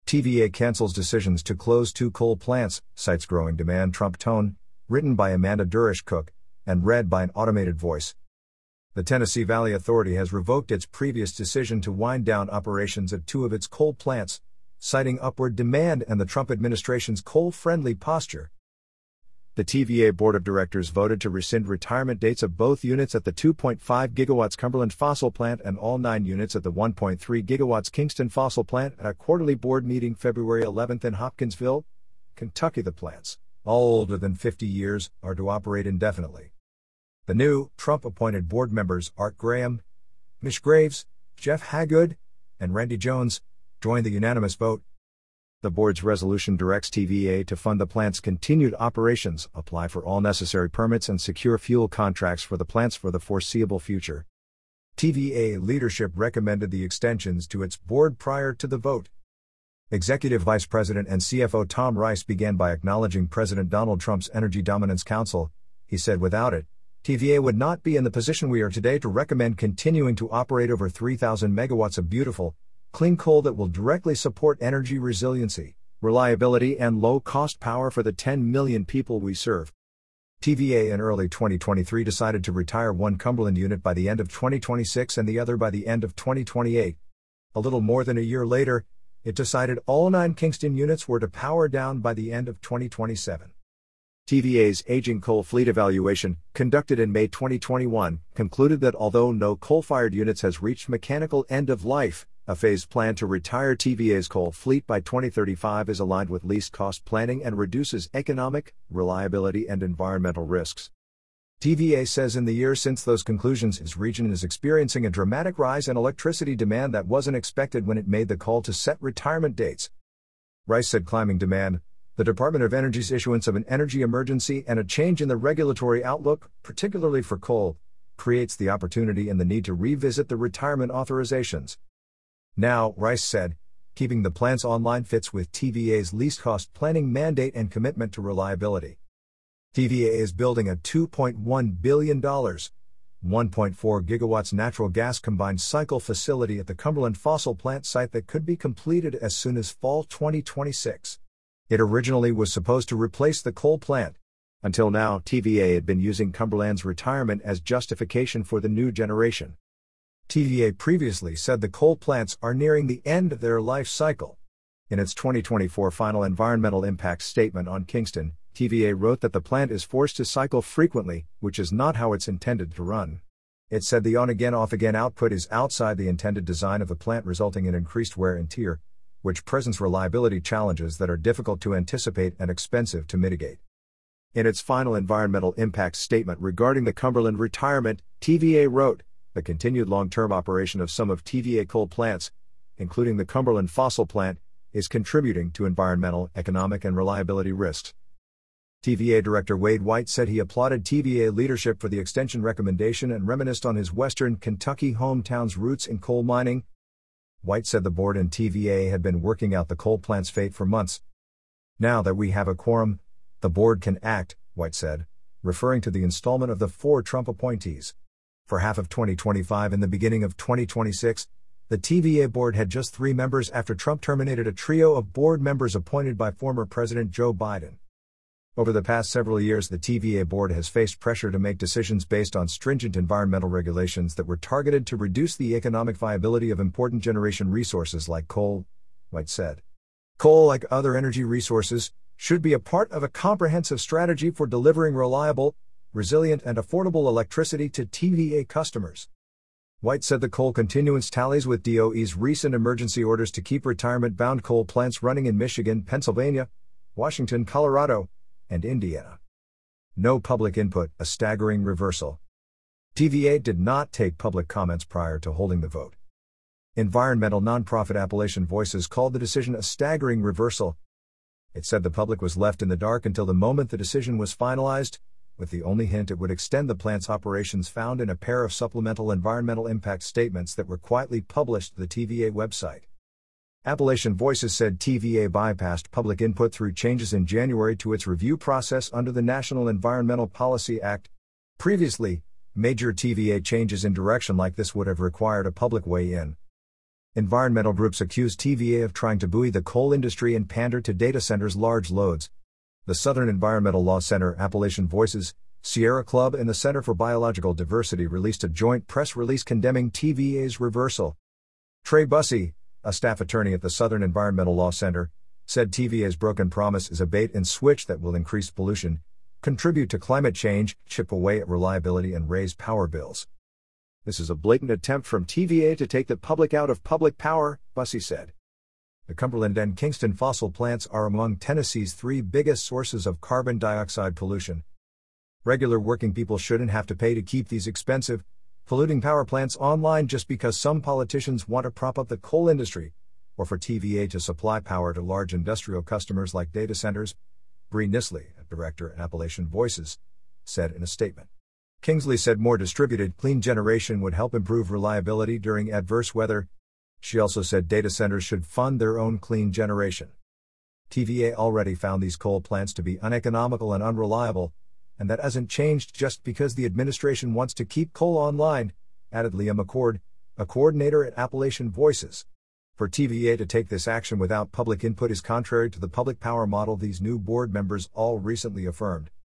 TVA cancels decisions to close 2 coal plants, cites growing demand. Trump tone, written by Amanda Durish-Cook, and read by an automated voice. The Tennessee Valley Authority has revoked its previous decision to wind down operations at 2 of its coal plants, citing upward demand and the Trump administration's coal-friendly posture. The TVA Board of Directors voted to rescind retirement dates of both units at the 2.5 gigawatts Cumberland Fossil Plant and all 9 units at the 1.3 gigawatts Kingston Fossil Plant at a quarterly board meeting February 11 in Hopkinsville, Kentucky. The plants, all older than 50 years, are to operate indefinitely. The new, Trump-appointed board members Art Graham, Mish Graves, Jeff Hagood, and Randy Jones joined the unanimous vote. The board's resolution directs TVA to fund the plant's continued operations, apply for all necessary permits and secure fuel contracts for the plants for the foreseeable future. TVA leadership recommended the extensions to its board prior to the vote. Executive Vice President and CFO Tom Rice began by acknowledging President Donald Trump's Energy Dominance Council. He said without it, TVA would not be in the position we are today to recommend continuing to operate over 3,000 megawatts of beautiful, clean coal that will directly support energy resiliency, reliability and low-cost power for the 10 million people we serve. TVA in early 2023 decided to retire 1 Cumberland unit by the end of 2026 and the other by the end of 2028. A little more than a year later, it decided all 9 Kingston units were to power down by the end of 2027. TVA's aging coal fleet evaluation, conducted in May 2021, concluded that although no coal-fired units has reached mechanical end of life, a phased plan to retire TVA's coal fleet by 2035 is aligned with least cost planning and reduces economic, reliability and environmental risks. TVA says in the years since those conclusions, its region is experiencing a dramatic rise in electricity demand that wasn't expected when it made the call to set retirement dates. Rice said climbing demand, the Department of Energy's issuance of an energy emergency and a change in the regulatory outlook, particularly for coal, creates the opportunity and the need to revisit the retirement authorizations. Now, Rice said, keeping the plants online fits with TVA's least cost planning mandate and commitment to reliability. TVA is building a $2.1 billion, 1.4 gigawatts natural gas combined cycle facility at the Cumberland Fossil Plant site that could be completed as soon as fall 2026. It originally was supposed to replace the coal plant. Until now, TVA had been using Cumberland's retirement as justification for the new generation. TVA previously said the coal plants are nearing the end of their life cycle. In its 2024 final environmental impact statement on Kingston, TVA wrote that the plant is forced to cycle frequently, which is not how it's intended to run. It said the on-again off-again output is outside the intended design of the plant, resulting in increased wear and tear, which presents reliability challenges that are difficult to anticipate and expensive to mitigate. In its final environmental impact statement regarding the Cumberland retirement, TVA wrote, the continued long-term operation of some of TVA coal plants, including the Cumberland Fossil Plant, is contributing to environmental, economic and reliability risks. TVA Director Wade White said he applauded TVA leadership for the extension recommendation and reminisced on his western Kentucky hometown's roots in coal mining. White said the board and TVA had been working out the coal plant's fate for months. Now that we have a quorum, the board can act, White said, referring to the installment of the 4 Trump appointees. For half of 2025 and the beginning of 2026, the TVA board had just 3 members after Trump terminated a trio of board members appointed by former President Joe Biden. Over the past several years, the TVA board has faced pressure to make decisions based on stringent environmental regulations that were targeted to reduce the economic viability of important generation resources like coal, White said. Coal, like other energy resources, should be a part of a comprehensive strategy for delivering reliable, resilient and affordable electricity to TVA customers. White said the coal continuance tallies with DOE's recent emergency orders to keep retirement-bound coal plants running in Michigan, Pennsylvania, Washington, Colorado, and Indiana. No public input, a staggering reversal. TVA did not take public comments prior to holding the vote. Environmental nonprofit Appalachian Voices called the decision a staggering reversal. It said the public was left in the dark until the moment the decision was finalized, with the only hint it would extend the plant's operations found in a pair of supplemental environmental impact statements that were quietly published to the TVA website. Appalachian Voices said TVA bypassed public input through changes in January to its review process under the National Environmental Policy Act. Previously, major TVA changes in direction like this would have required a public weigh-in. Environmental groups accuse TVA of trying to buoy the coal industry and pander to data centers' large loads. The Southern Environmental Law Center, Appalachian Voices, Sierra Club, and the Center for Biological Diversity released a joint press release condemning TVA's reversal. Trey Bussey, a staff attorney at the Southern Environmental Law Center, said TVA's broken promise is a bait and switch that will increase pollution, contribute to climate change, chip away at reliability, and raise power bills. This is a blatant attempt from TVA to take the public out of public power, Bussey said. The Cumberland and Kingston fossil plants are among Tennessee's 3 biggest sources of carbon dioxide pollution. Regular working people shouldn't have to pay to keep these expensive, polluting power plants online just because some politicians want to prop up the coal industry, or for TVA to supply power to large industrial customers like data centers, Bree Nisley, a director at Appalachian Voices, said in a statement. Kingsley said more distributed, clean generation would help improve reliability during adverse weather. She also said data centers should fund their own clean generation. TVA already found these coal plants to be uneconomical and unreliable, and that hasn't changed just because the administration wants to keep coal online, added Leah McCord, a coordinator at Appalachian Voices. For TVA to take this action without public input is contrary to the public power model these new board members all recently affirmed.